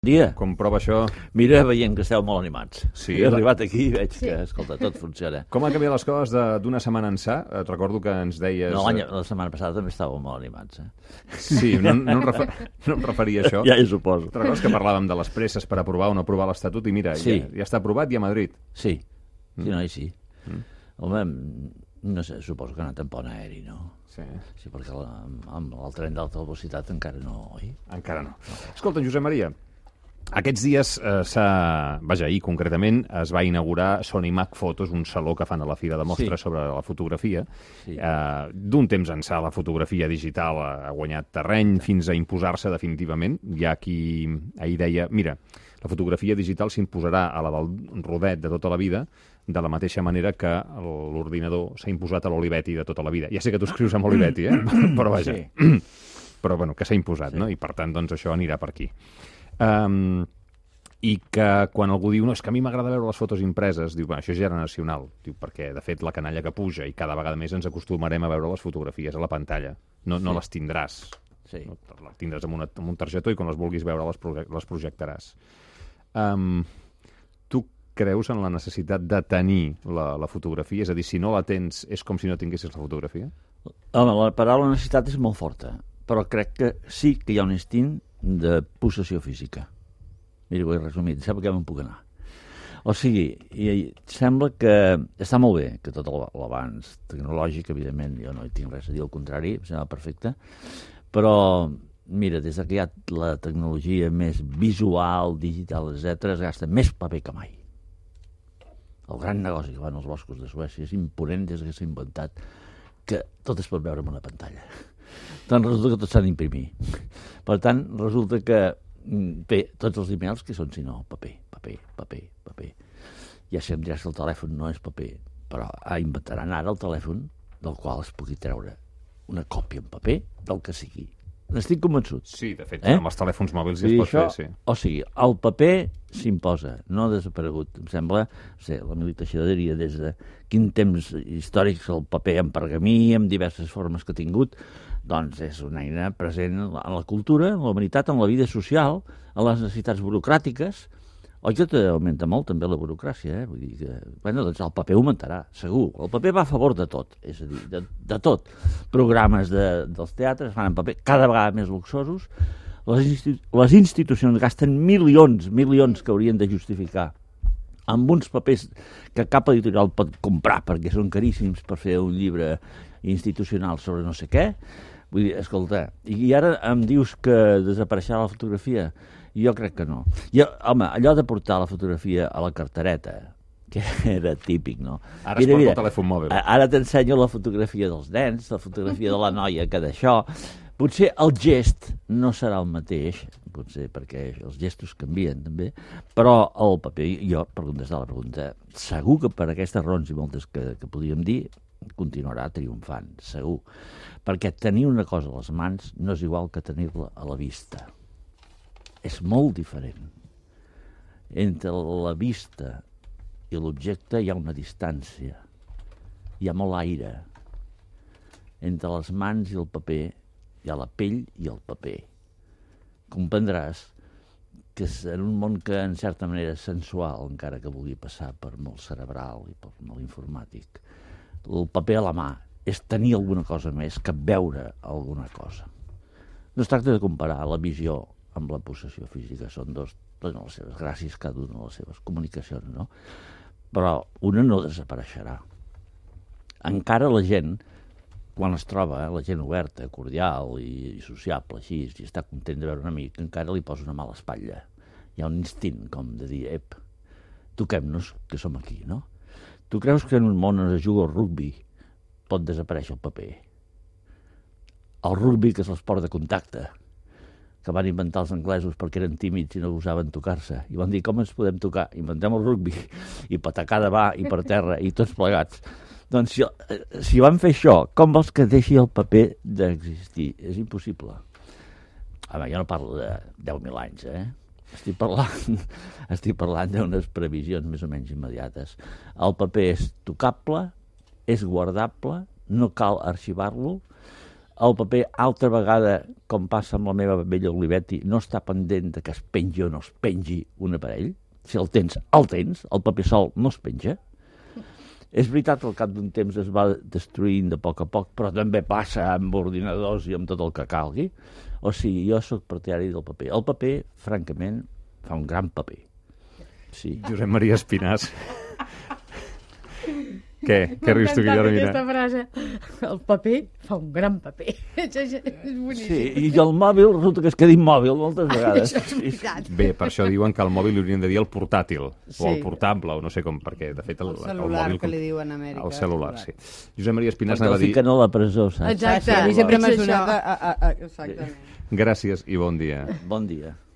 Dia. Com prova això? Mira, veiem que esteu molt animats. Sí. He arribat aquí i veig que, escolta, tot funciona. Com han canviat les coses d'una setmana ençà? Et recordo que ens deies... No, la setmana passada també estàveu molt animats. Sí, no em referia a això. Ja hi suposo. Te'n recordes que parlàvem de les presses per aprovar o no aprovar l'Estatut i mira, Sí. ja està aprovat i a Madrid. Sí, sí. Home, no sé, suposo que ha anat en pont aeri, no? Sí. Sí, perquè amb el tren d'alta velocitat encara no, oi? Encara no. Escolta, Josep Maria, aquests dies, ahir concretament, es va inaugurar Sony Mac Photos, un saló que fan a la Fira de Mostres sobre la fotografia. Sí. D'un temps ençà la fotografia digital ha guanyat terreny fins a imposar-se definitivament. Hi ha qui ahir deia, mira, la fotografia digital s'imposarà a la del rodet de tota la vida de la mateixa manera que l'ordinador s'ha imposat a l'Olivetti de tota la vida. Ja sé que tu escrius amb Olivetti, però vaja. Sí. Però bueno, que s'ha imposat, no? I per tant, doncs, això anirà per aquí. I que quan algú diu no, és que a mi m'agrada veure les fotos impreses, diu, això és generacional, diu, perquè de fet la canalla que puja i cada vegada més ens acostumarem a veure les fotografies a la pantalla, no les tindràs, Sí. no, les tindràs amb un targetó i quan les vulguis veure les projectaràs. Tu creus en la necessitat de tenir la fotografia? És a dir, si no la tens és com si no tinguessis la fotografia? Home, la paraula necessitat és molt forta, però crec que sí que hi ha un instint de possessió física. Mira, ho he resumit, sembla que ja me'n puc anar. O sigui, sembla que està molt bé que tot l'avanç tecnològic, evidentment, jo no hi tinc res a dir, al contrari, em sembla perfecte, però, mira, des que hi ha la tecnologia més visual, digital, etc., es gasta més paper que mai. El gran negoci que van als boscos de Suècia és imponent des que s'ha inventat que tot es pot veure en una pantalla. Doncs resulta que tot s'ha d'imprimir. Per tant, resulta que tots els emails que són, si no, paper. Ja si em diràs que el telèfon no és paper, però inventaran ara el telèfon del qual es pugui treure una còpia en paper del que sigui. N'estic convençut. Sí, de fet, amb els telèfons mòbils ja es pot fer, sí. O sigui, el paper s'imposa, no ha desaparegut. Em sembla, la Mili Teixidor diria des de quin temps històrics el paper en pergamí, amb diverses formes que ha tingut, doncs és una eina present en la cultura, en la humanitat, en la vida social, en les necessitats burocràtiques. Oi que augmenta molt també la burocràcia, Vull dir que, doncs el paper augmentarà, segur. El paper va a favor de tot, és a dir, de tot. Programes dels teatres fan en paper cada vegada més luxosos. Les institucions gasten milions que haurien de justificar amb uns papers que cap editorial pot comprar perquè són caríssims per fer un llibre institucional sobre no sé què. Vull dir, escolta, i ara em dius que desapareixerà la fotografia? Jo crec que no. Home, allò de portar la fotografia a la cartereta, que era típic, no? Ara es porta el telèfon mòbil. Ara t'ensenyo la fotografia dels nens, la fotografia de la noia, que d'això... Potser el gest no serà el mateix, potser perquè els gestos canvien també, però el paper, jo, per contestar la pregunta, segur que per aquestes raons i moltes que podríem dir, continuarà triomfant, segur. Perquè tenir una cosa a les mans no és igual que tenir-la a la vista. És molt diferent. Entre la vista i l'objecte hi ha una distància. Hi ha molt aire. Entre les mans i el paper hi ha la pell i el paper. Comprendràs que és en un món que en certa manera és sensual, encara que vulgui passar per molt cerebral i per molt informàtic. El paper a la mà és tenir alguna cosa més que veure alguna cosa. No es tracta de comparar la visió amb la possessió física, són dos, tenen les seves gràcies, cada una de les seves comunicacions, no? Però una no desapareixerà. Encara la gent, quan es troba, la gent oberta, cordial i sociable, així, i està content de veure un amic, encara li posa una mà a l'espatlla. Hi ha un instint, com de dir, toquem-nos, que som aquí, no? Tu creus que en un món on es juga al rugbi pot desaparèixer el paper? El rugbi, que és l'esport de contacte, que van inventar els anglesos perquè eren tímids i no gosaven tocar-se. I van dir, com ens podem tocar? Inventem el rugbi, i patacar davant, i per terra, i tots plegats. Doncs si van fer això, com vols que deixi el paper d'existir? És impossible. Home, jo no parlo de 10.000 anys, Estic parlant d'unes previsions més o menys immediates. El paper és tocable, és guardable, no cal arxivar-lo, el paper, altra vegada, com passa amb la meva vella Olivetti, no està pendent de que es pengi o no es pengi un aparell. Si el tens, el paper sol no es penja. És veritat que al cap d'un temps es va destruint de poc a poc, però també passa amb ordinadors i amb tot el que calgui. O sigui, jo sóc partidari del paper. El paper, francament, fa un gran paper. Sí. Josep Maria Espinàs. Què rius tu, Guillermina? Aquesta frase. El paper fa un gran paper. És boníssim. Sí, i el mòbil resulta que es queda immòbil moltes vegades. Això és veritat. Bé, per això diuen que el mòbil li haurien de dir el portàtil, Sí. o el portable, o no sé com, perquè, de fet, el celular, mòbil... que li diuen a Amèrica. El celular, sí. Josep Maria Espinàs Perquè anava el a dir... fiquen a la presó, saps? Exacte. A mi sempre m'ha És sonat... això. Exactament. Gràcies i bon dia. Bon dia.